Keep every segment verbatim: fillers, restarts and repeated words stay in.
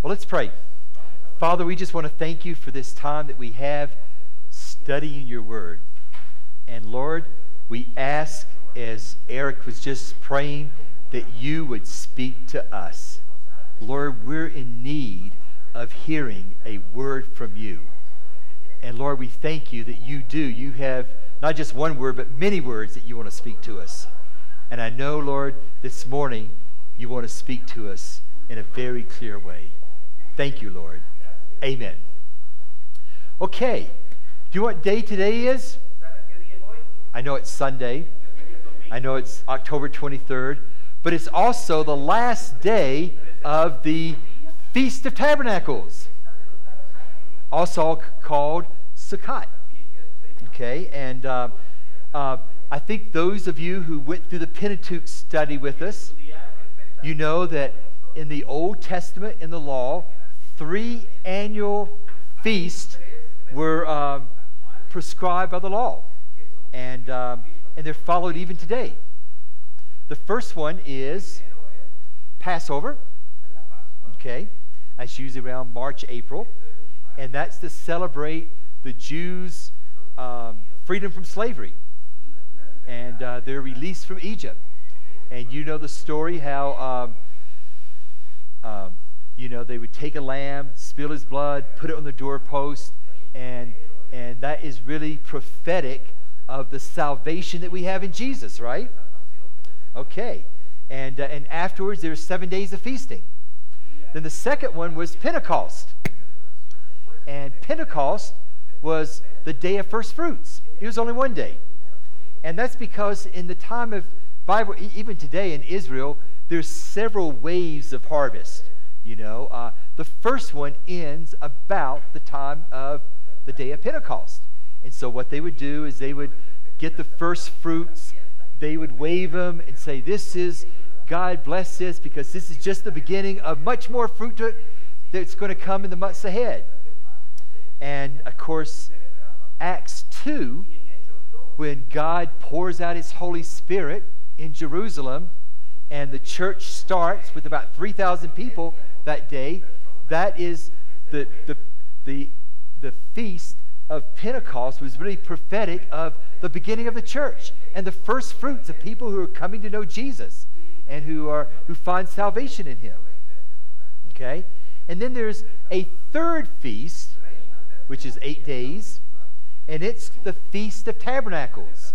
Well, let's pray. Father, we just want to thank you for this time that we have studying your word. And Lord, we ask, as Eric was just praying, that you would speak to us. Lord, we're in need of hearing a word from you. And Lord, we thank you that you do. You have not just one word, but many words that you want to speak to us. And I know, Lord, this morning you want to speak to us in a very clear way. Thank you, Lord. Amen. Okay. Do you know what day today is? I know it's Sunday. I know it's October twenty-third. But it's also the last day of the Feast of Tabernacles, also called Sukkot. Okay, and uh, uh, I think those of you who went through the Pentateuch study with us, you know that in the Old Testament, in the law, three annual feasts were um, prescribed by the law, and um, and they're followed even today. The first one is Passover. Okay, that's usually around March, April, and that's to celebrate the Jews' um, freedom from slavery and uh, their release from Egypt. And you know the story how um, um, you know they would take a lamb, spill his blood, put it on the doorpost, and and that is really prophetic of the salvation that we have in Jesus, right? Okay, and uh, and afterwards there's seven days of feasting. Then the second one was Pentecost, and Pentecost was the day of first fruits. It was only one day, and that's because in the time of Bible, even today in Israel, there's several waves of harvest. You know, uh, the first one ends about the time of the day of Pentecost. And so what they would do is they would get the first fruits, they would wave them and say, this is, God bless this, because this is just the beginning of much more fruit to, that's going to come in the months ahead. And of course, Acts two, when God pours out his Holy Spirit in Jerusalem, and the church starts with about three thousand people that day, that is the, the, the, the feast of Pentecost was really prophetic of the beginning of the church and the first fruits of people who are coming to know Jesus and who are who find salvation in him. Okay? And then there's a third feast, which is eight days, and it's the Feast of Tabernacles.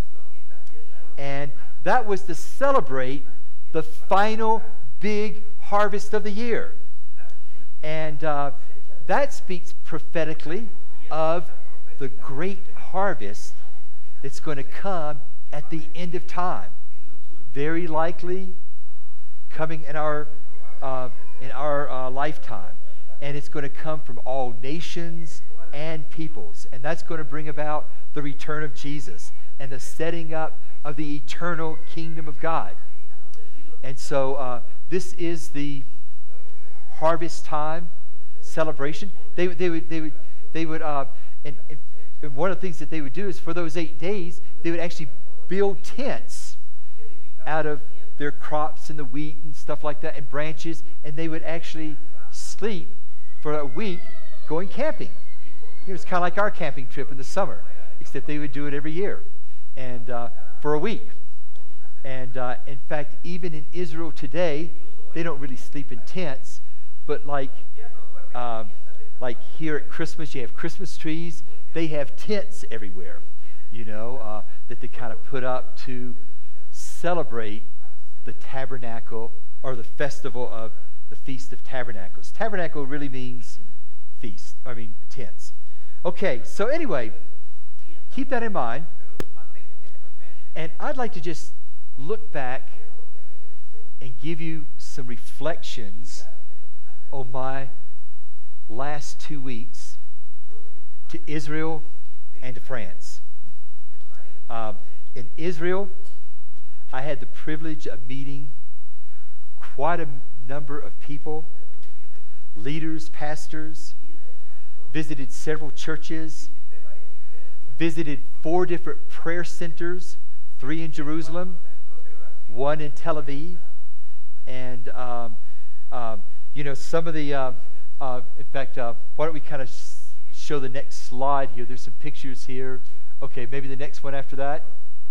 And that was to celebrate the final big harvest of the year. And uh, that speaks prophetically of the great harvest that's going to come at the end of time. Very likely coming in our uh, in our uh, lifetime. And it's going to come from all nations and peoples. And that's going to bring about the return of Jesus and the setting up of the eternal kingdom of God. And so uh, this is the harvest time celebration. They, they would, they would, they would, uh, and, and one of the things that they would do is for those eight days, they would actually build tents out of their crops and the wheat and stuff like that and branches, and they would actually sleep for a week going camping. You know, it's kind of like our camping trip in the summer, except they would do it every year and uh, for a week. And uh, in fact, even in Israel today, they don't really sleep in tents, but like um, like here at Christmas, you have Christmas trees. They have tents everywhere, you know, uh, that they kind of put up to celebrate the tabernacle or the festival of the Feast of Tabernacles. Tabernacle really means feast, I mean tents. Okay, so anyway, keep that in mind. And I'd like to just look back and give you some reflections on my last two weeks to Israel and to France. Uh, in Israel, I had the privilege of meeting quite a number of people, leaders, pastors, visited several churches, visited four different prayer centers, three in Jerusalem, one in Tel Aviv, and um, um, you know, some of the uh, Uh, in fact, uh, why don't we kind of show the next slide here? There's some pictures here. Okay, maybe the next one after that.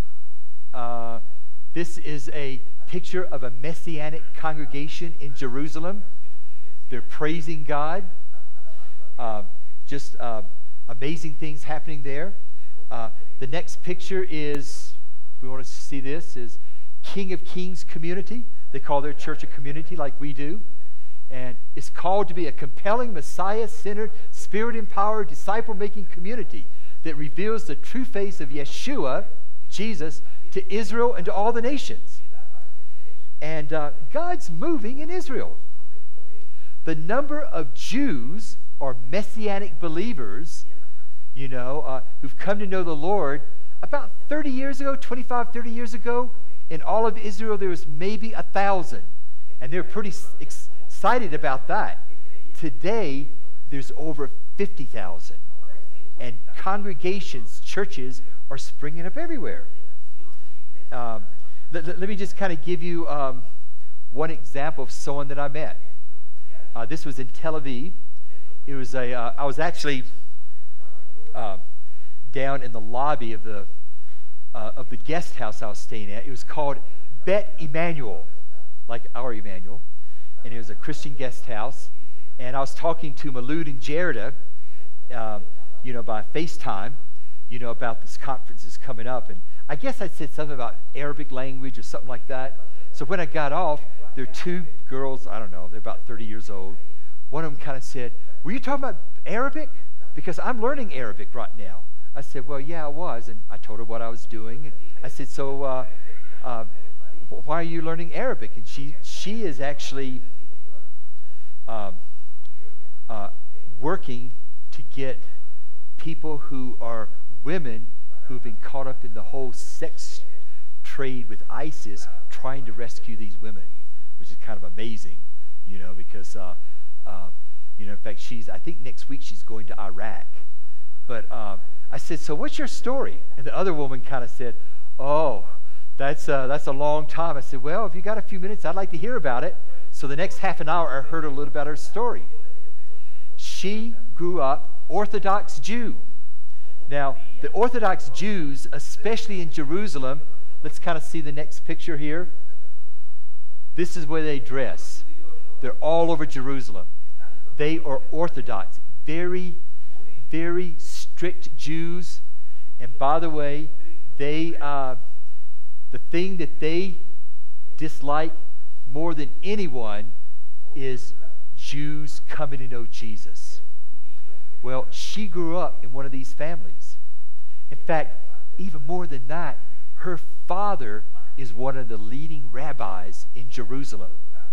Uh, this is a picture of a Messianic congregation in Jerusalem. They're praising God. Uh, just uh, amazing things happening there. Uh, the next picture is, if we want to see this, is King of Kings Community. They call their church a community like we do. And it's called to be a compelling, Messiah-centered, Spirit-empowered, disciple-making community that reveals the true face of Yeshua, Jesus, to Israel and to all the nations. And uh, God's moving in Israel. The number of Jews or Messianic believers, you know, uh, who've come to know the Lord, about thirty years ago, twenty-five, thirty years ago, in all of Israel, there was maybe a thousand. And they're pretty ex- excited about that. Today, there's over fifty thousand. And congregations, churches, are springing up everywhere. Um, let, let me just kind of give you um, one example of someone that I met. Uh, this was in Tel Aviv. It was a, uh, I was actually uh, down in the lobby of the uh, of the guest house I was staying at. It was called Bet Emmanuel, like our Emmanuel, and it was a Christian guest house. And I was talking to Malud and Jerida, uh, you know, by FaceTime, you know, about this conference is coming up. And I guess I said something about Arabic language or something like that. So when I got off, there are two girls, I don't know, they're about thirty years old. One of them kind of said, "Were you talking about Arabic? Because I'm learning Arabic right now." I said, "Well, yeah, I was." And I told her what I was doing. And I said, "So uh, uh, why are you learning Arabic?" And she, she is actually uh, uh, working to get people who are women who've been caught up in the whole sex trade with ISIS, trying to rescue these women, which is kind of amazing, you know, because, uh, uh, you know, in fact, she's, I think next week she's going to Iraq. But uh, I said, "So what's your story?" And the other woman kind of said, "Oh, that's, uh, that's a long time." I said, "Well, if you got a few minutes, I'd like to hear about it." So the next half an hour, I heard a little about her story. She grew up Orthodox Jew. Now, the Orthodox Jews, especially in Jerusalem, let's kind of see the next picture here. This is where they dress. They're all over Jerusalem. They are Orthodox, very, very strict Jews. And by the way, they uh, the thing that they dislike more than anyone is Jews coming to know Jesus. Well, she grew up in one of these families. In fact, even more than that, her father is one of the leading rabbis in Jerusalem.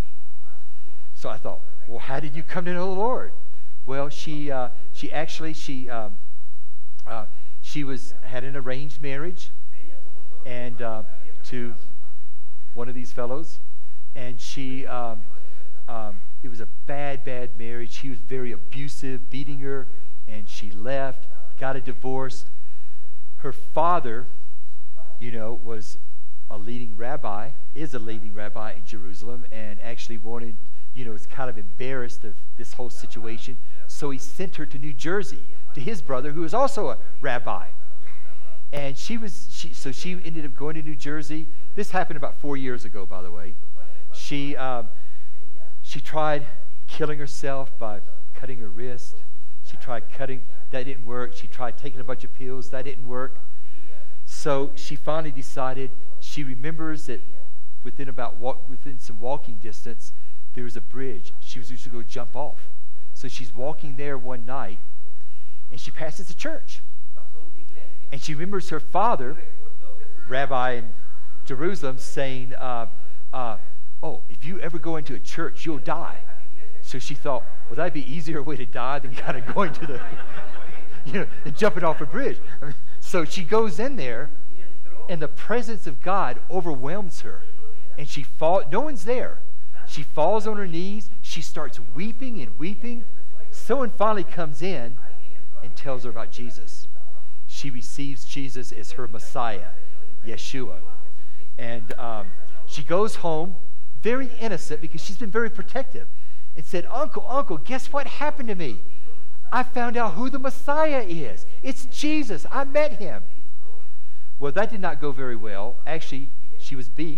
So I thought, well, how did you come to know the Lord? Well, she uh, she actually she um, uh, she was had an arranged marriage, and uh, to one of these fellows, and she um, um, it was a bad, bad marriage. He was very abusive, beating her, and she left, got a divorce. Her father, you know, was a leading rabbi, is a leading rabbi in Jerusalem, and actually wanted, you know, was kind of embarrassed of this whole situation. So he sent her to New Jersey to his brother, who was also a rabbi. And she was, she, so she ended up going to New Jersey. This happened about four years ago, by the way. She, um, she tried killing herself by cutting her wrist. She tried cutting, that didn't work. She tried taking a bunch of pills, that didn't work. So she finally decided, she remembers that within about walk, within some walking distance, there was a bridge. She was used to go jump off. So she's walking there one night, and she passes a church. And she remembers her father, rabbi in Jerusalem, saying, uh, uh, "Oh, if you ever go into a church, you'll die." So she thought, well, that'd be easier way to die than kind of going to the, you know, than jumping off a bridge. I mean, so she goes in there, and the presence of God overwhelms her, and she falls. No one's there. She falls on her knees. She starts weeping and weeping. Someone finally comes in and tells her about Jesus. She receives Jesus as her Messiah, Yeshua. And um, she goes home very innocent because she's been very protective. and said, Uncle, Uncle, guess what happened to me? I found out who the Messiah is. It's Jesus. I met him. Well, that did not go very well. Actually, she was beat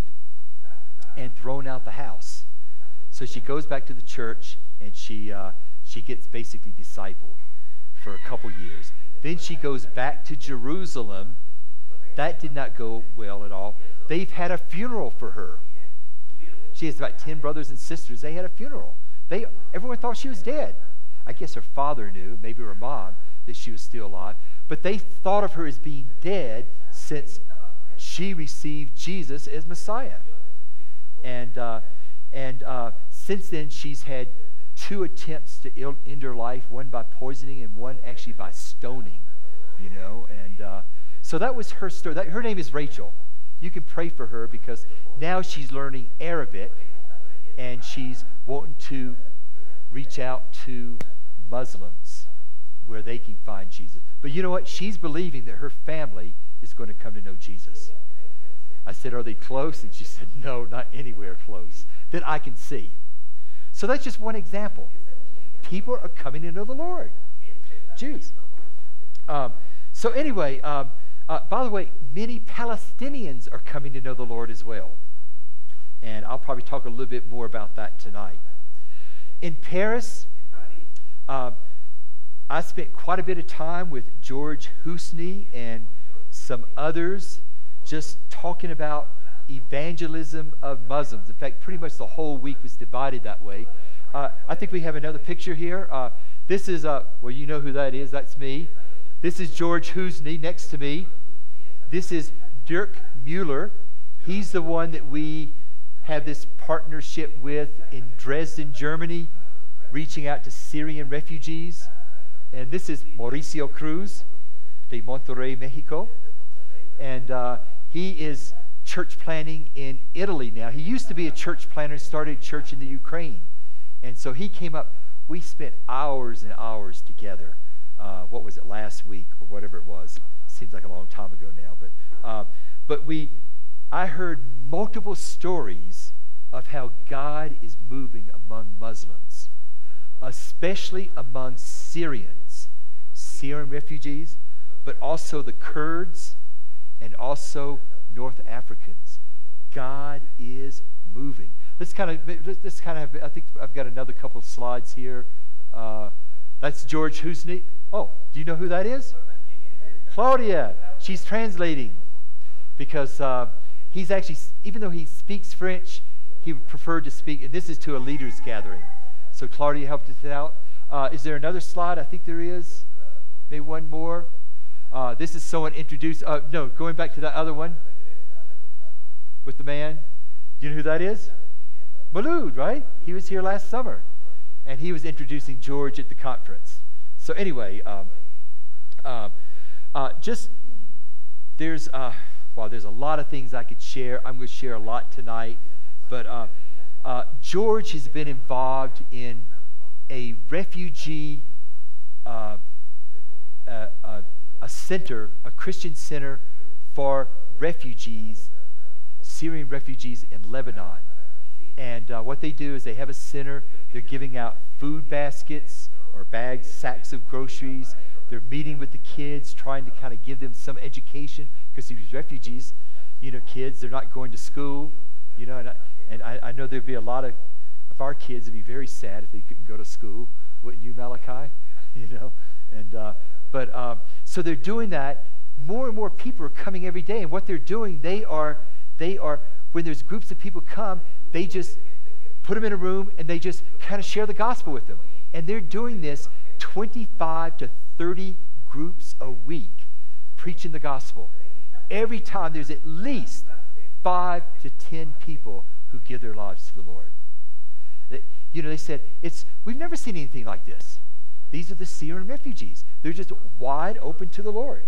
and thrown out the house. So she goes back to the church, and she uh, she gets basically discipled for a couple years. Then she goes back to Jerusalem. That did not go well at all. They've had a funeral for her. She has about ten brothers and sisters. They had a funeral. They everyone thought she was dead. I guess her father knew, maybe her mom, that she was still alive. But they thought of her as being dead since she received Jesus as Messiah. And uh, and uh, since then, she's had two attempts to ill, end her life, one by poisoning and one actually by stoning, you know. And uh, so that was her story. That, her name is Rachel. You can pray for her because now she's learning Arabic, and she's wanting to reach out to Muslims where they can find Jesus. But you know what? She's believing that her family is going to come to know Jesus. I said, are they close? And she said, no, not anywhere close that I can see. So that's just one example. People are coming to know the Lord. Jews. Um, so anyway, um, uh, by the way, many Palestinians are coming to know the Lord as well. And I'll probably talk a little bit more about that tonight. In Paris, uh, I spent quite a bit of time with George Husni and some others just talking about evangelism of Muslims. In fact, pretty much the whole week was divided that way. Uh, I think we have another picture here. Uh, this is, uh, well, you know who that is. That's me. This is George Husni next to me. This is Dirk Mueller. He's the one that we have this partnership with in Dresden, Germany, reaching out to Syrian refugees. And this is Mauricio Cruz de Monterrey, Mexico. And uh, he is church planting in Italy now. He used to be a church planter, started a church in the Ukraine. And so he came up. We spent hours and hours together. Uh, what was it, last week or whatever it was? Seems like a long time ago now. But, uh, but we, I heard multiple stories of how God is moving among Muslims, especially among Syrians, Syrian refugees, but also the Kurds and also North Africans. God is moving. Let's kind of, let's kind of, I think I've got another couple of slides here. Uh, that's George Husni. Oh, do you know who that is? Claudia. She's translating because uh, he's actually, even though he speaks French, he would prefer to speak, and this is to a leaders gathering. So Claudia helped us out. Uh, is there another slide? I think there is. Maybe one more. Uh, this is someone introduced. Uh, no, going back to that other one with the man. Do you know who that is? Malud, right? He was here last summer, and he was introducing George at the conference. So anyway, um, uh, uh, just there's uh, well, there's a lot of things I could share. I'm going to share a lot tonight, but uh, uh, George has been involved in a refugee, uh, uh, uh, a center, a Christian center for refugees, Syrian refugees in Lebanon. And uh, what they do is they have a center. They're giving out food baskets or bags, sacks of groceries. They're meeting with the kids, trying to kind of give them some education, because these refugees, you know, kids, they're not going to school, you know, and I, and I, I know there'd be a lot of, of our kids would be very sad if they couldn't go to school, wouldn't you, Malachi? You know, and uh, but um, so they're doing that. More and more people are coming every day, and what they're doing, they are they are when there's groups of people come, they just put them in a room and they just kind of share the gospel with them. And they're doing this twenty-five to thirty groups a week, preaching the gospel. Every time there's at least five to ten people who give their lives to the Lord. They, you know, they said, it's we've never seen anything like this. These are the Syrian refugees. They're just wide open to the Lord.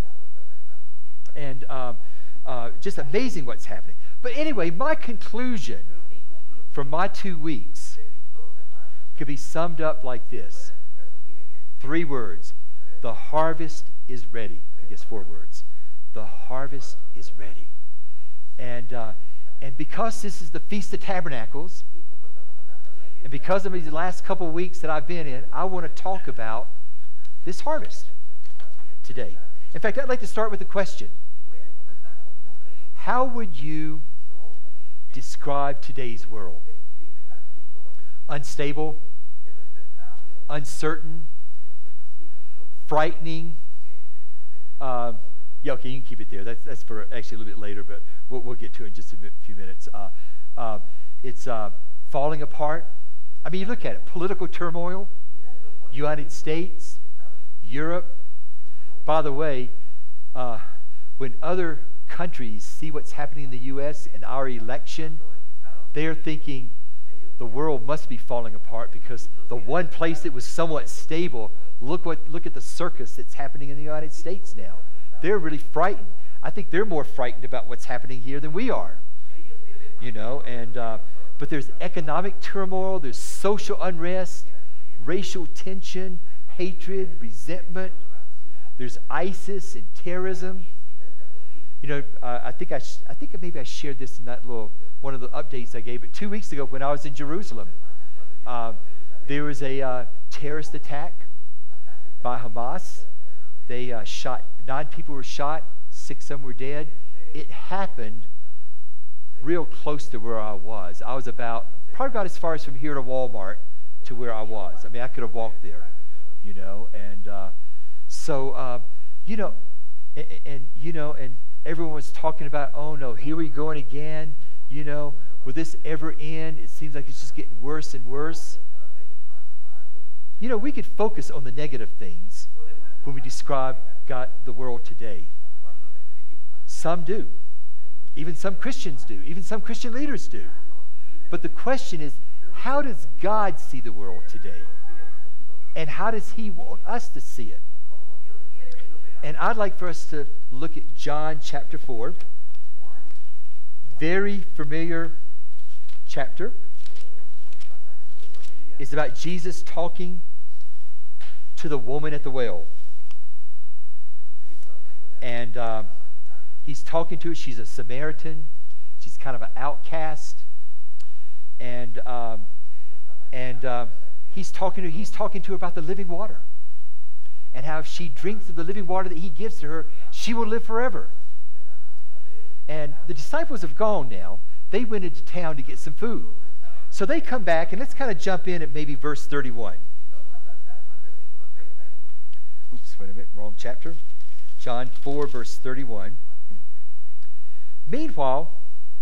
And um, uh, just amazing what's happening. But anyway, my conclusion from my two weeks could be summed up like this. Three words. The harvest is ready. I guess four words. The harvest is ready. And, uh, and because this is the Feast of Tabernacles, And because of these last couple of weeks that I've been in, I want to talk about this harvest today. In fact, I'd like to start with a question. How would you describe today's world? Unstable, uncertain, frightening. Um, yeah, okay, you can keep it there. That's that's for actually a little bit later, but we'll, we'll get to it in just a few minutes. Uh, uh, it's uh, falling apart. I mean, you look at it: political turmoil, United States, Europe. By the way, uh, when other countries see what's happening in the U S and our election, they're thinking the world must be falling apart because the one place that was somewhat stable, look what look at the circus that's happening in the United States now. They're really frightened. I think they're more frightened about what's happening here than we are. You know, and uh, but there's economic turmoil, there's social unrest, racial tension, hatred, resentment. There's ISIS and terrorism. You know, uh, I think I, sh- I think maybe I shared this in that little one of the updates I gave. But two weeks ago, when I was in Jerusalem, uh, there was a uh, terrorist attack by Hamas. They uh, shot nine people were shot, six of them were dead. It happened real close to where I was. I was about probably about as far as from here to Walmart to where I was. I mean, I could have walked there, you know. And uh, so, uh, you know, and, and you know, and. Everyone was talking about, oh no, here we going again. You know, will this ever end? It seems like it's just getting worse and worse. You know, we could focus on the negative things when we describe God, the world today. Some do. Even some Christians do. Even some Christian leaders do. But the question is, how does God see the world today? And how does He want us to see it? And I'd like for us to look at John chapter four. Very familiar chapter. It's about Jesus talking to the woman at the well. And uh, he's talking to her. She's a Samaritan. She's kind of an outcast. And um, and uh, he's talking to he's talking to her about the living water. And how if she drinks of the living water that he gives to her, she will live forever. And the disciples have gone now. They went into town to get some food. So they come back, and let's kind of jump in at maybe verse thirty-one. Oops, wait a minute, wrong chapter. John four, verse thirty-one. Meanwhile,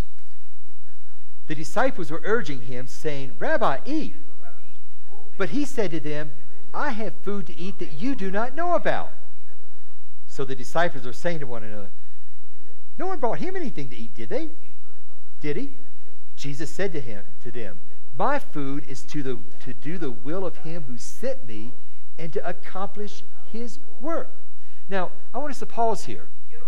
the disciples were urging him, saying, Rabbi, eat. But he said to them, I have food to eat that you do not know about. So the disciples are saying to one another, no one brought him anything to eat, did they? Did he? Jesus said to him, to them, my food is to, the, to do the will of him who sent me and to accomplish his work. Now, I want us to pause here.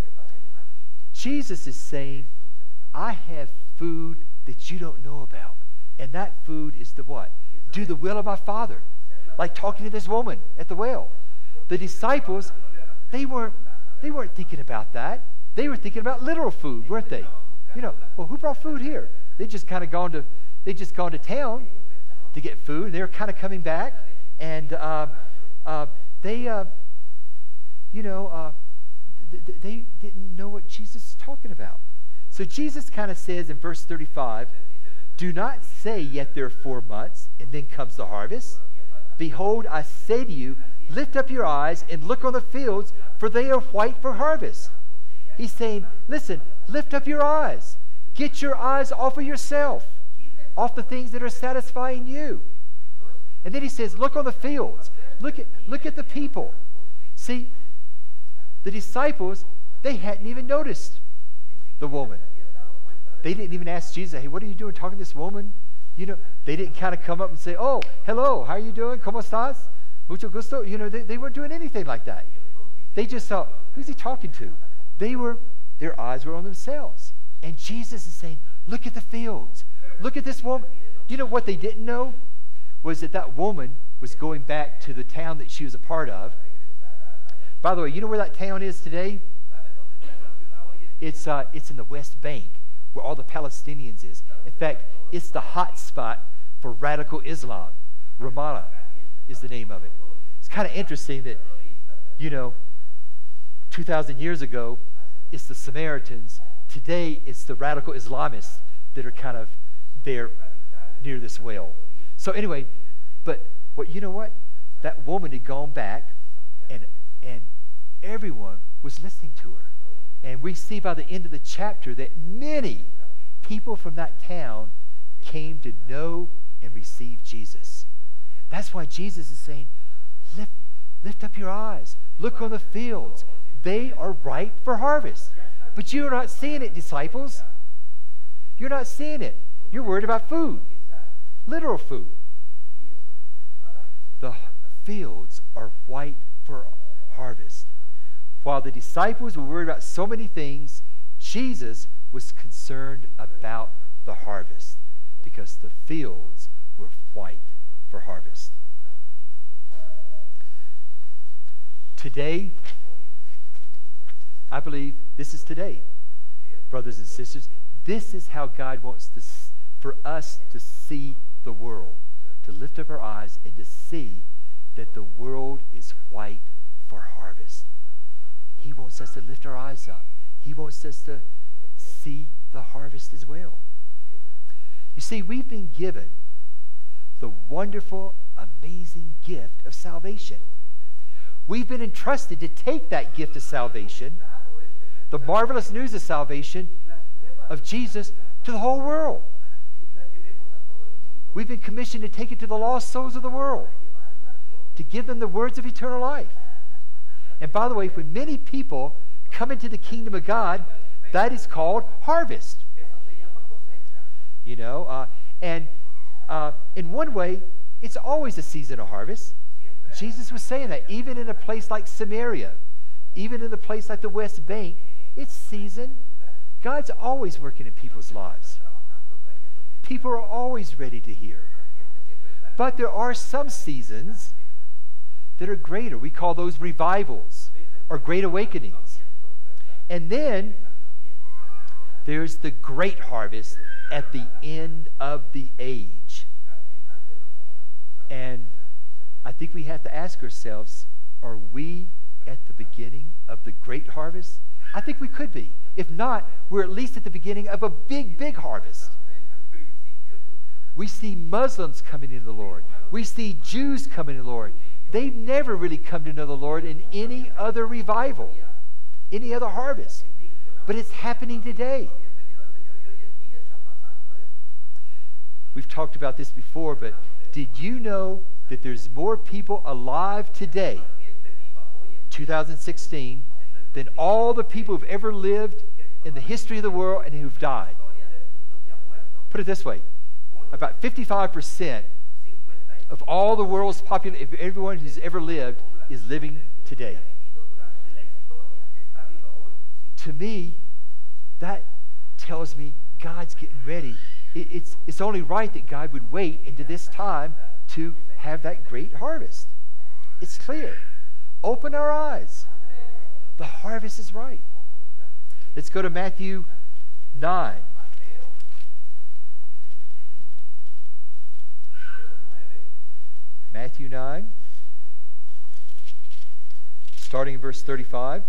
Jesus is saying, I have food that you don't know about. And that food is to what? Do the will of my Father. Like talking to this woman at the well. The disciples, they weren't, they weren't thinking about that. They were thinking about literal food, weren't they? You know, well, who brought food here? They just kind of gone to, they just gone to town to get food. They were kind of coming back, and uh, uh, they, uh, you know, uh, th- th- they didn't know what Jesus was talking about. So Jesus kind of says in verse thirty-five, "Do not say yet there are four months, and then comes the harvest. Behold, I say to you, lift up your eyes and look on the fields, for they are white for harvest." He's saying, listen, lift up your eyes. Get your eyes off of yourself, off the things that are satisfying you. And then he says, look on the fields. Look at, look at the people. See, the disciples, they hadn't even noticed the woman. They didn't even ask Jesus, hey, what are you doing talking to this woman? You know, they didn't kind of come up and say, oh, hello, how are you doing? ¿Cómo estás? Mucho gusto. You know, they, they weren't doing anything like that. They just thought, who's he talking to? They were, their eyes were on themselves. And Jesus is saying, look at the fields. Look at this woman. You know what they didn't know? Was that that woman was going back to the town that she was a part of. By the way, you know where that town is today? It's, uh, it's in the West Bank, where all the Palestinians is. In fact, it's the hot spot for radical Islam. Ramallah is the name of it. It's kind of interesting that, you know, two thousand years ago, it's the Samaritans. Today, it's the radical Islamists that are kind of there near this well. So anyway, but what you know what? That woman had gone back, and and everyone was listening to her. And we see by the end of the chapter that many people from that town came to know and receive Jesus. That's why Jesus is saying, lift, lift up your eyes. Look on the fields. They are ripe for harvest. But you're not seeing it, disciples. You're not seeing it. You're worried about food, literal food. The fields are white for harvest. While the disciples were worried about so many things, Jesus was concerned about the harvest because the fields were white for harvest. Today, I believe this is today, brothers and sisters. This is how God wants to, for us to see the world, to lift up our eyes and to see that the world is white for harvest. He wants us to lift our eyes up. He wants us to see the harvest as well. You see, we've been given the wonderful, amazing gift of salvation. We've been entrusted to take that gift of salvation, the marvelous news of salvation of Jesus, to the whole world. We've been commissioned to take it to the lost souls of the world, to give them the words of eternal life. And by the way, when many people come into the kingdom of God, that is called harvest. You know, uh, and uh, in one way, it's always a season of harvest. Jesus was saying that even in a place like Samaria, even in a place like the West Bank, it's season. God's always working in people's lives. People are always ready to hear. But there are some seasons that are greater. We call those revivals or great awakenings. And then there's the great harvest at the end of the age. And I think we have to ask ourselves, are we at the beginning of the great harvest? I think we could be. If not, we're at least at the beginning of a big, big harvest. We see Muslims coming into the Lord. We see Jews coming to the Lord. They've never really come to know the Lord in any other revival, any other harvest. But it's happening today. We've talked about this before, but did you know that there's more people alive today, two thousand sixteen, than all the people who've ever lived in the history of the world and who've died? Put it this way, about fifty-five percent of all the world's population, if everyone who's ever lived, is living today. To me, that tells me God's getting ready. It, it's, it's only right that God would wait into this time to have that great harvest. It's clear. Open our eyes. The harvest is right. Let's go to Matthew nine. Matthew nine, starting in verse thirty-five.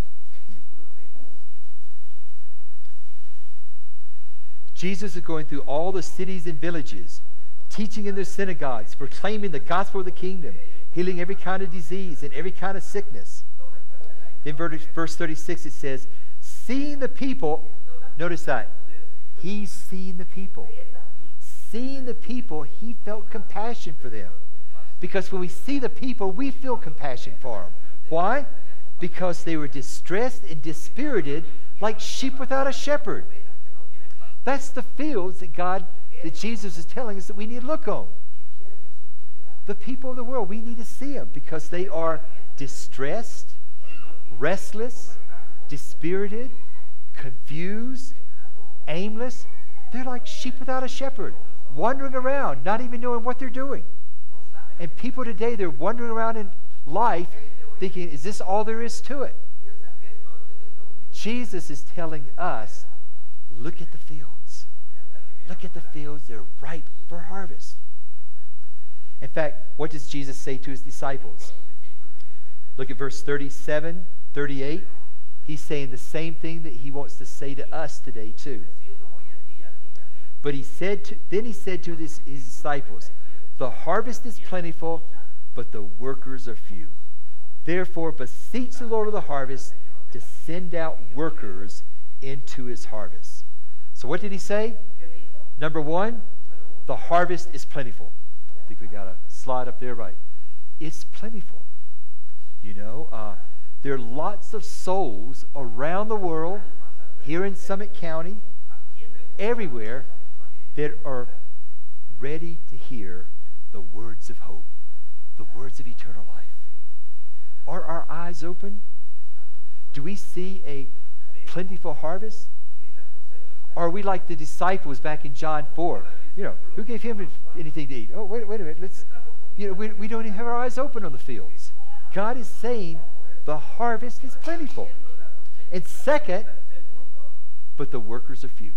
Jesus is going through all the cities and villages, teaching in their synagogues, proclaiming the gospel of the kingdom, healing every kind of disease and every kind of sickness. Then verse thirty-six, it says, seeing the people, notice that, he's seeing the people. Seeing the people, he felt compassion for them. Because when we see the people, we feel compassion for them. Why? Because they were distressed and dispirited like sheep without a shepherd. That's the fields that God, that Jesus is telling us that we need to look on. The people of the world, we need to see them because they are distressed, restless, dispirited, confused, aimless. They're like sheep without a shepherd, wandering around, not even knowing what they're doing. And people today, they're wandering around in life thinking, is this all there is to it? Jesus is telling us, look at the fields. Look at the fields. They're ripe for harvest. In fact, what does Jesus say to his disciples? Look at verse thirty-seven, thirty-eight. He's saying the same thing that he wants to say to us today too. But he said to, then he said to his, his disciples, the harvest is plentiful, but the workers are few. Therefore, beseech the Lord of the harvest to send out workers into his harvest. So what did he say? Number one, the harvest is plentiful. I think we got a slide up there, right? It's plentiful. You know, uh, there are lots of souls around the world, here in Summit County, everywhere, that are ready to hear the words of hope, the words of eternal life. Are our eyes open? Do we see a plentiful harvest? Or are we like the disciples back in John four? You know, who gave him anything to eat? Oh, wait, wait a minute. Let's, you know, we, we don't even have our eyes open on the fields. God is saying the harvest is plentiful. And second, but the workers are few.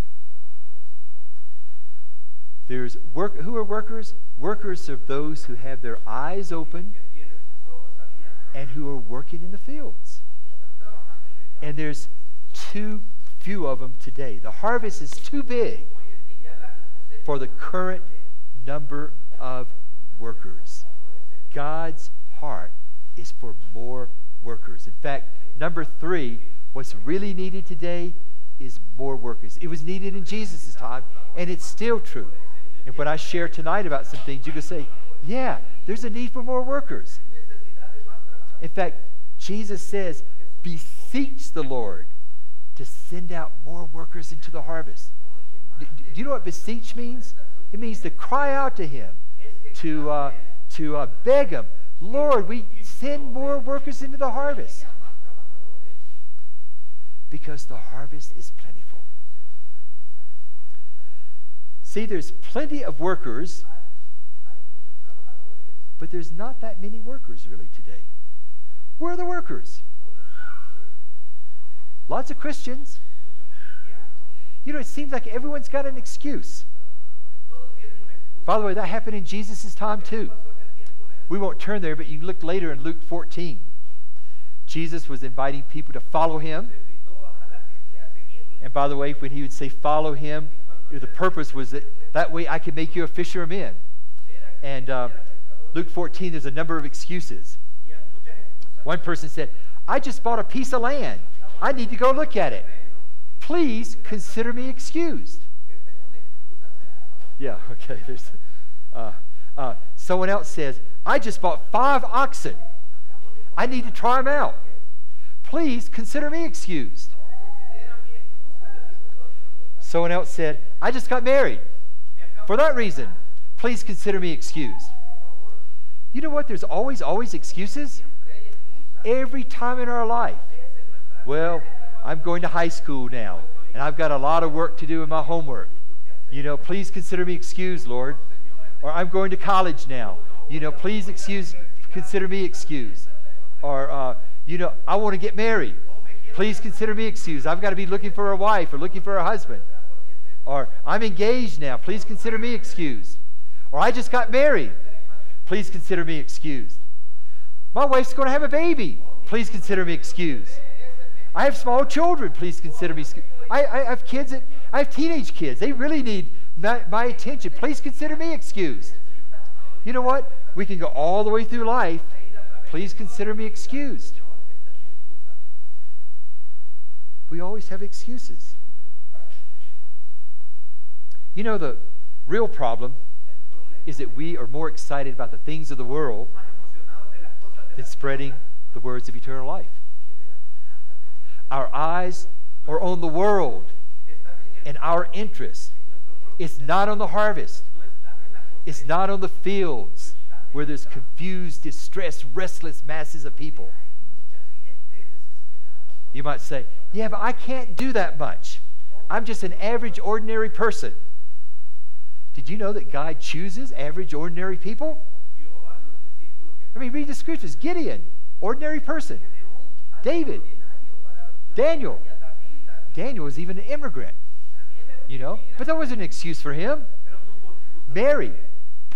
There's work. Who are workers? Workers are those who have their eyes open and who are working in the fields. And there's too few of them today. The harvest is too big for the current number of workers. God's heart is for more workers. In fact, number three, what's really needed today is more workers. It was needed in Jesus' time, and it's still true. And when I share tonight about some things, you can say, yeah, there's a need for more workers. In fact, Jesus says, beseech the Lord to send out more workers into the harvest. Do, do you know what beseech means? It means to cry out to him, to, uh, to uh, beg him, Lord, we send more workers into the harvest. Because the harvest is plentiful. See, there's plenty of workers, but there's not that many workers really today. Where are the workers? Lots of Christians. You know, it seems like everyone's got an excuse. By the way, that happened in Jesus' time too. We won't turn there, but you can look later in Luke fourteen. Jesus was inviting people to follow him. And by the way, when he would say follow him, the purpose was that that way I could make you a fisher of men. And uh, Luke fourteen, there's a number of excuses. One person said, I just bought a piece of land. I need to go look at it. Please consider me excused. Yeah, okay. There's, uh, uh, someone else says, I just bought five oxen. I need to try them out. Please consider me excused. Someone else said, I just got married. For that reason, please consider me excused. You know what? There's always, always excuses. Every time in our life. Well, I'm going to high school now, and I've got a lot of work to do in my homework. You know, please consider me excused, Lord. Or I'm going to college now. You know, please excuse, consider me excused. Or, uh, you know, I want to get married. Please consider me excused. I've got to be looking for a wife or looking for a husband. Or I'm engaged now. Please consider me excused. Or I just got married. Please consider me excused. My wife's going to have a baby. Please consider me excused. I have small children. Please consider me excused. I, I have kids. That, I have teenage kids. They really need my, my attention. Please consider me excused. You know what? We can go all the way through life. Please consider me excused. We always have excuses. You know, the real problem is that we are more excited about the things of the world than spreading the words of eternal life. Our eyes are on the world, and our interest is not on the harvest. It's not on the fields where there's confused, distressed, restless masses of people. You might say, yeah, but I can't do that much. I'm just an average, ordinary person. Did you know that God chooses average, ordinary people? I mean, read the scriptures. Gideon, ordinary person. David, Daniel. Daniel was even an immigrant, you know, but that wasn't an excuse for him. Mary,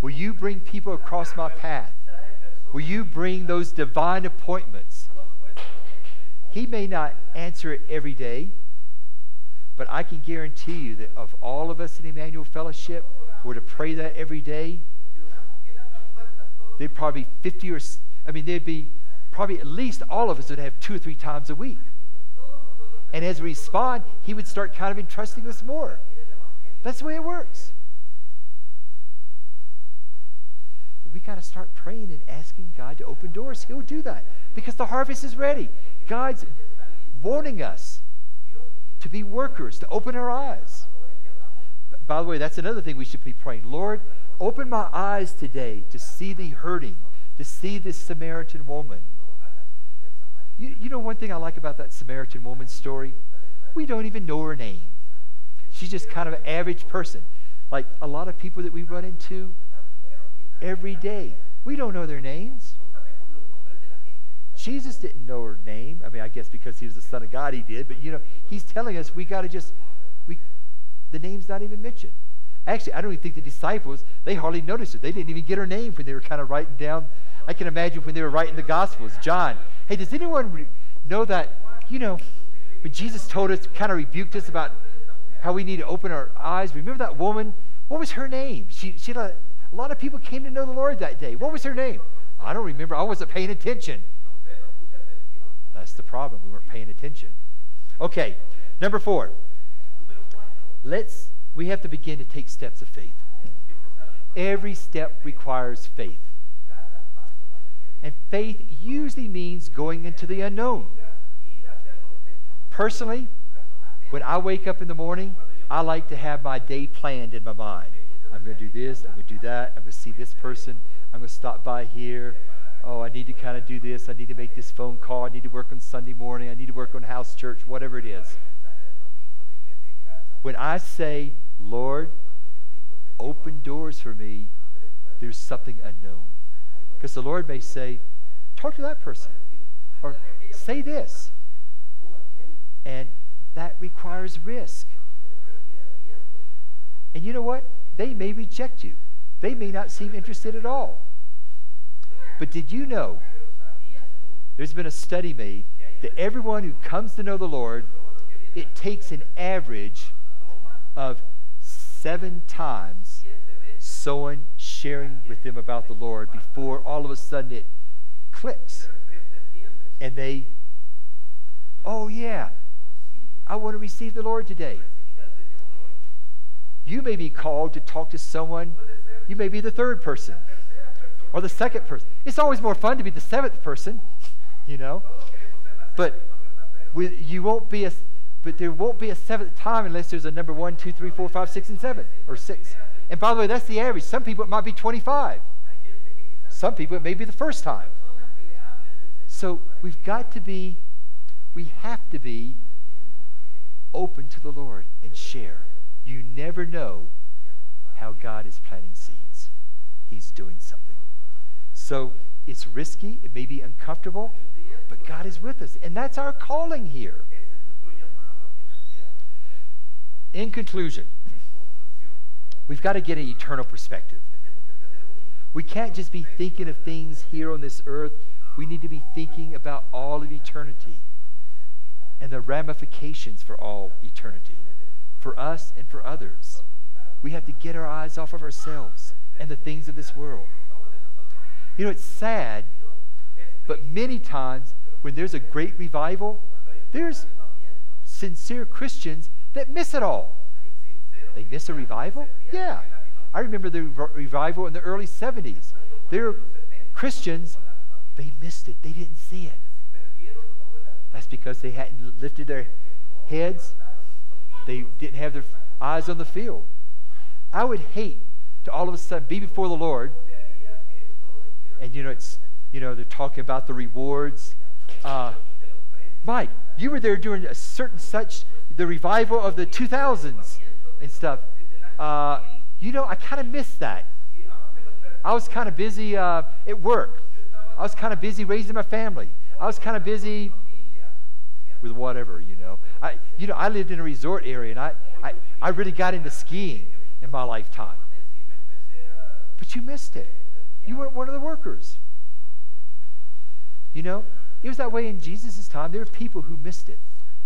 Will you bring people across my path? Will you bring those divine appointments? He may not answer it every day, but I can guarantee you that of all of us in Emmanuel Fellowship, were to pray that every day, there'd probably be fifty or, I mean, there'd be probably at least all of us would have two or three times a week. And as we respond, he would start kind of entrusting us more. That's the way it works. We got to start praying and asking God to open doors. He'll do that because the harvest is ready. God's wanting us to be workers, to open our eyes. By the way, that's another thing we should be praying. Lord, open my eyes today to see the hurting, to see this Samaritan woman. You, you know one thing I like about that Samaritan woman's story? We don't even know her name. She's just kind of an average person. Like a lot of people that we run into every day. We don't know their names. Jesus didn't know her name. I mean, I guess because he was the Son of God, he did. But, you know, he's telling us we got to just, we, the name's not even mentioned. Actually, I don't even think the disciples, they hardly noticed it. They didn't even get her name when they were kind of writing down. I can imagine when they were writing the Gospels. John, hey, does anyone re- know that, you know, when Jesus told us, kind of rebuked us about how we need to open our eyes. Remember that woman? What was her name? She, she, a lot of people came to know the Lord that day. What was her name? I don't remember. I wasn't paying attention. That's the problem. We weren't paying attention. Okay, number four. Let's, we have to begin to take steps of faith. Every step requires faith. And faith usually means going into the unknown. Personally, when I wake up in the morning, I like to have my day planned in my mind. I'm going to do this, I'm going to do that, I'm going to see this person, I'm going to stop by here. Oh, I need to kind of do this, I need to make this phone call, I need to work on Sunday morning, I need to work on house church, whatever it is. When I say, Lord, open doors for me, there's something unknown. Because the Lord may say, talk to that person. Or say this. And that requires risk. And you know what? They may reject you. They may not seem interested at all. But did you know, there's been a study made that everyone who comes to know the Lord, it takes an average of seven times someone sharing with them about the Lord before all of a sudden it clicks. And they, oh yeah, I want to receive the Lord today. You may be called to talk to someone. You may be the third person or the second person. It's always more fun to be the seventh person, you know. But with, you won't be a, but there won't be a seventh time unless there's a number one, two, three, four, five, six, and seven, or six. And by the way, that's the average. Some people it might be twenty-five. Some people it may be the first time. So we've got to be, we have to be open to the Lord and share. You never know how God is planting seeds. He's doing something. So it's risky. It may be uncomfortable, but God is with us. And that's our calling here. In conclusion, we've got to get an eternal perspective. We can't just be thinking of things here on this earth. We need to be thinking about all of eternity and the ramifications for all eternity, for us and for others. We have to get our eyes off of ourselves and the things of this world. You know, it's sad, but many times when there's a great revival, there's sincere Christians that miss it all. They miss a revival? Yeah. I remember the re- revival in the early seventies. There were Christians, they missed it. They didn't see it. That's because they hadn't lifted their heads. They didn't have their eyes on the field. I would hate to all of a sudden be before the Lord, and you know it's you know they're talking about the rewards. Uh, Mike, you were there during a certain such the revival of the two thousands and stuff. Uh, you know, I kind of missed that. I was kind of busy uh, at work. I was kind of busy raising my family. I was kind of busy with whatever, you know. I, you know, I lived in a resort area, and I, I, I really got into skiing in my lifetime. but you missed it. You weren't one of the workers. You know, it was that way in Jesus' time. There were people who missed it.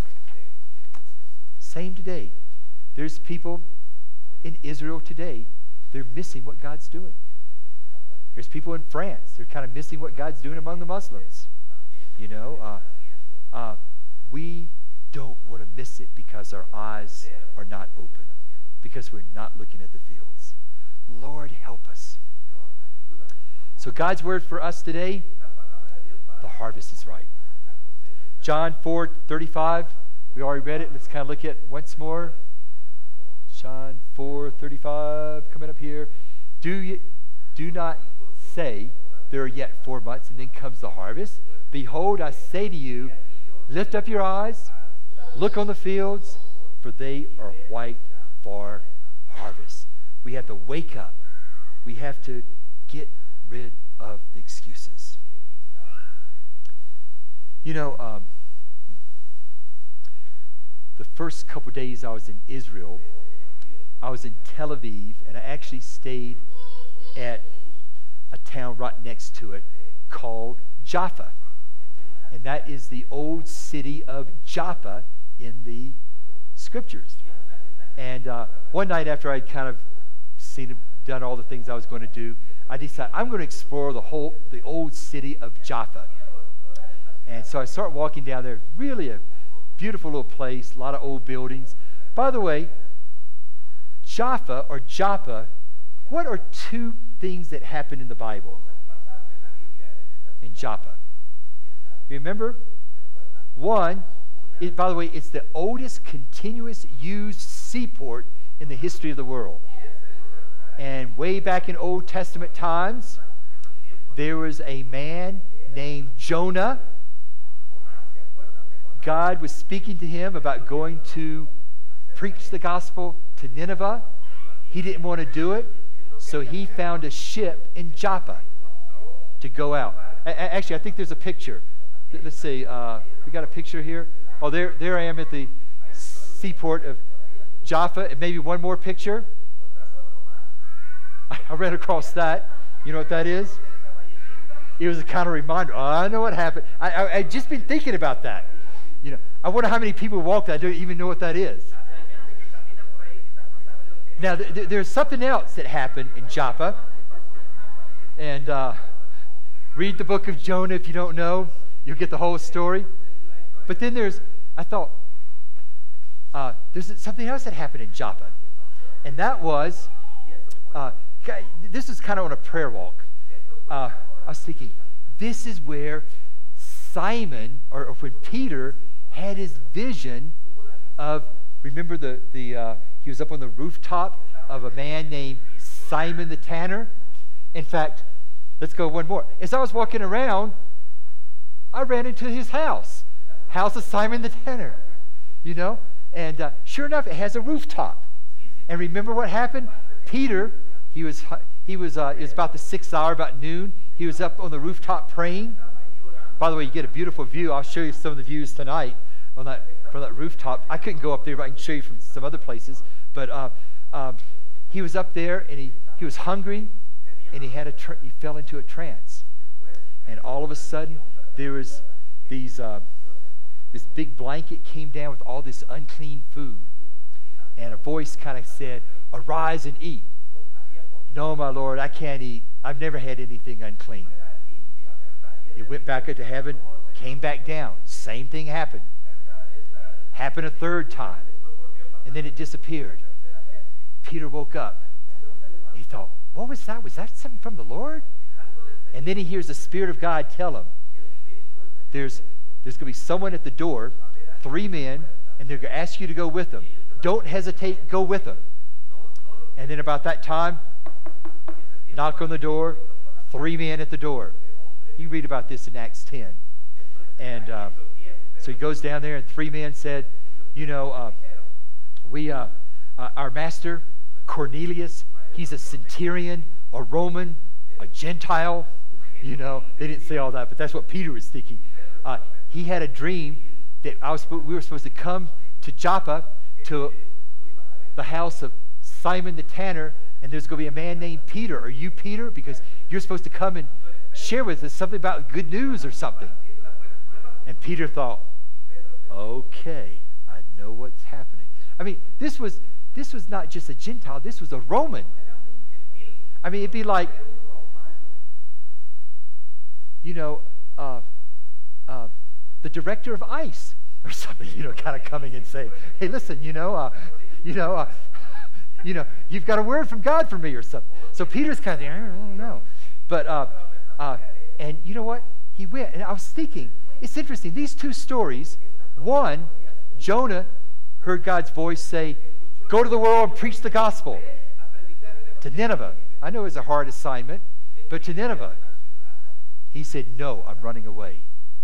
Same today. There's people in Israel today, they're missing what God's doing. There's people in France, they're kind of missing what God's doing among the Muslims. You know, uh, uh, we don't want to miss it because our eyes are not open, because we're not looking at the fields. Lord, help us. So God's word for us today, the harvest is ripe. John four thirty-five, we already read it. Let's kind of look at it once more. John four thirty-five, coming up here. Do you, do not say, there are yet four months, and then comes the harvest. Behold, I say to you, lift up your eyes, look on the fields, for they are white for harvest. We have to wake up. We have to get rid of the excuses. You know, um, the first couple days I was in Israel, I was in Tel Aviv, and I actually stayed at a town right next to it called Jaffa. And that is the old city of Joppa in the scriptures. And uh, one night after I'd kind of seen, done all the things I was going to do, I decided I'm going to explore the whole, the old city of Jaffa. And so I start walking down there. Really a beautiful little place, a lot of old buildings. By the way, Jaffa or Joppa, what are two things that happen in the Bible? In Joppa. Remember? One, it, by the way, it's the oldest continuous used seaport in the history of the world. And way back in Old Testament times, there was a man named Jonah. God was speaking to him about going to preach the gospel to Nineveh. He didn't want to do it, so he found a ship in Joppa to go out. A- actually, I think there's a picture. Let's see, uh, we got a picture here. Oh, there, there I am at the seaport of Jaffa. And maybe one more picture. I, I ran across that. You know what that is? It was a kind of reminder. Oh, I know what happened. I, I, I just been thinking about that. You know, I wonder how many people walk that don't even know what that is. Now, th- th- there's something else that happened in Joppa. And uh, read the book of Jonah if you don't know. You'll get the whole story. But then there's, I thought, uh, there's something else that happened in Joppa. And that was, uh, this is kind of on a prayer walk. Uh, I was thinking, this is where Simon, or, or when Peter had his vision of, remember the, the uh, he was up on the rooftop of a man named Simon the Tanner. In fact, let's go one more. As I was walking around, I ran into his house. House of Simon the Tanner, you know? And uh, sure enough, it has a rooftop. And remember what happened? Peter, he was, he was, uh, it was about the sixth hour, about noon. He was up on the rooftop praying. By the way, you get a beautiful view. I'll show you some of the views tonight on that, from that rooftop. I couldn't go up there, but I can show you from some other places. But uh, um, he was up there, and he, he was hungry, and he, had a tra- he fell into a trance. And all of a sudden, there was these... Uh, This big blanket came down with all this unclean food. And a voice kind of said, arise and eat. No, my Lord, I can't eat. I've never had anything unclean. It went back up to heaven, came back down. Same thing happened. Happened a third time. And then it disappeared. Peter woke up. He thought, what was that? Was that something from the Lord? And then he hears the Spirit of God tell him, there's There's going to be someone at the door, three men, and they're going to ask you to go with them. Don't hesitate, go with them. And then about that time, knock on the door, three men at the door. You read about this in Acts ten. And uh, so he goes down there, and three men said, you know, uh, we, uh, uh, our master, Cornelius, he's a centurion, a Roman, a Gentile. You know, they didn't say all that, but that's what Peter was thinking. Uh, he had a dream that I was, we were supposed to come to Joppa, to the house of Simon the Tanner, And there's going to be a man named Peter. Are you Peter? Because you're supposed to come and share with us something about good news or something. And Peter thought, okay, I know what's happening. I mean, this was this was not just a Gentile, this was a Roman. I mean, it'd be like, you know, uh, uh, the director of ICE or something, you know, kind of coming and saying, hey, listen, you know, uh, you know, uh, you know, you've got a word from God for me or something. So Peter's kind of thinking, I don't know. But, uh, uh, and you know what? He went, and I was thinking, it's interesting, these two stories, one, Jonah heard God's voice say, go to the world and preach the gospel to Nineveh. I know it was a hard assignment, but to Nineveh, he said, no, I'm running away.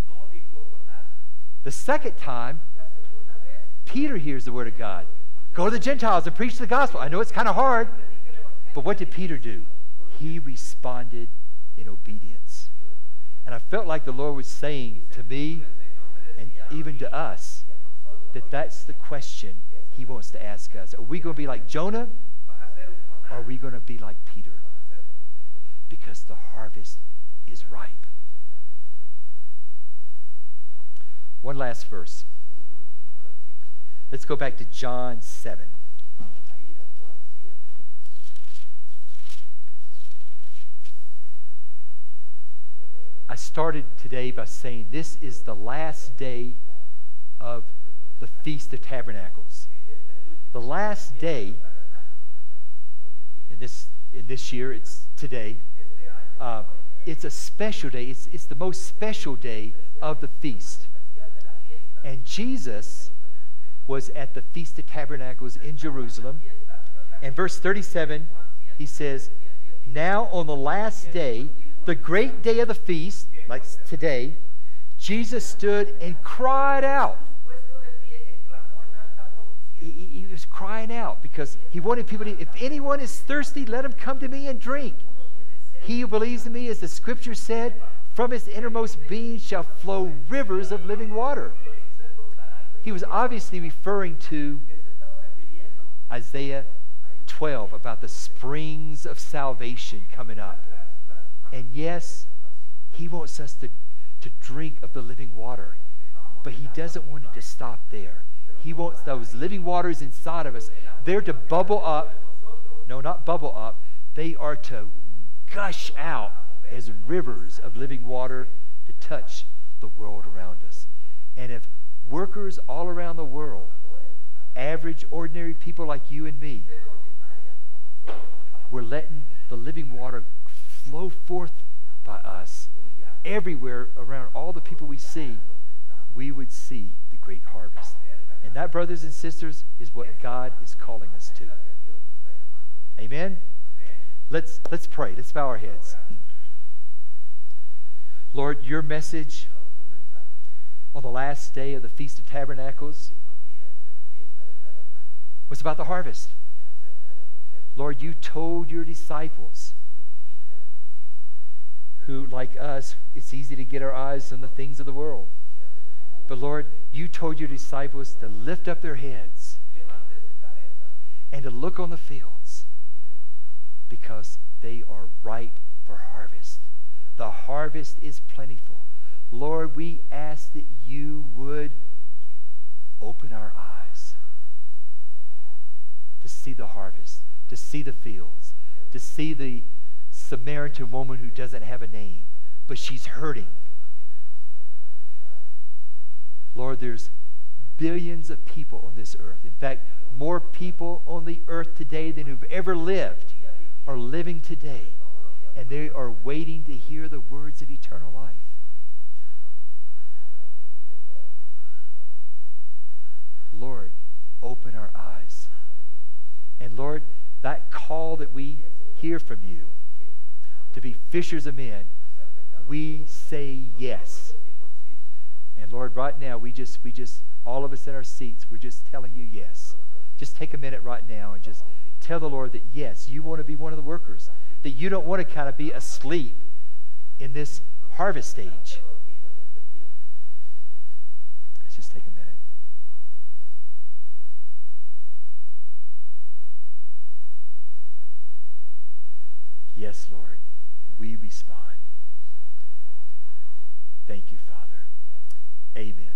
The second time, Peter hears the word of God. Go to the Gentiles and preach the gospel. I know it's kind of hard, but what did Peter do? He responded in obedience. And I felt like the Lord was saying to me and even to us that that's the question he wants to ask us. Are we going to be like Jonah, or are we going to be like Peter? Because the harvest is ripe. One last verse. Let's go back to John seven. I started today by saying this is the last day of the Feast of Tabernacles. The last day, in this, in this year, it's today, uh, it's a special day. It's, it's the most special day of the feast. And Jesus was at the Feast of Tabernacles in Jerusalem. And verse thirty-seven, he says, now on the last day, the great day of the feast, like today, Jesus stood and cried out. He, he was crying out because he wanted people to, if anyone is thirsty, let him come to me and drink. He who believes in me, as the scripture said, from his innermost being shall flow rivers of living water. He was obviously referring to Isaiah twelve about the springs of salvation coming up. And yes, he wants us to, to drink of the living water, but he doesn't want it to stop there. He wants those living waters inside of us. They're to bubble up. No, not bubble up. They are to gush out as rivers of living water to touch the world around us. And if workers all around the world, average, ordinary people like you and me, we're letting the living water flow forth by us everywhere around all the people we see, we would see the great harvest. And that, brothers and sisters, is what God is calling us to. Amen? Let's, let's pray. Let's bow our heads. Lord, your message on the last day of the Feast of Tabernacles was about the harvest. Lord, you told your disciples, who, like us, it's easy to get our eyes on the things of the world. But Lord, you told your disciples to lift up their heads and to look on the fields because they are ripe for harvest. The harvest is plentiful. Lord, we ask that you would open our eyes to see the harvest, to see the fields, to see the Samaritan woman who doesn't have a name, but she's hurting. Lord, there's billions of people on this earth. In fact, more people on the earth today than who've ever lived are living today, and they are waiting to hear the words of eternal life. Lord, open our eyes. And Lord, that call that we hear from you to be fishers of men, we say yes. And Lord, right now, we just, we just, all of us in our seats, we're just telling you yes. Just take a minute right now and just tell the Lord that yes, you want to be one of the workers, that you don't want to kind of be asleep in this harvest stage. Let's just take a minute. respond. Thank you, Father. Amen.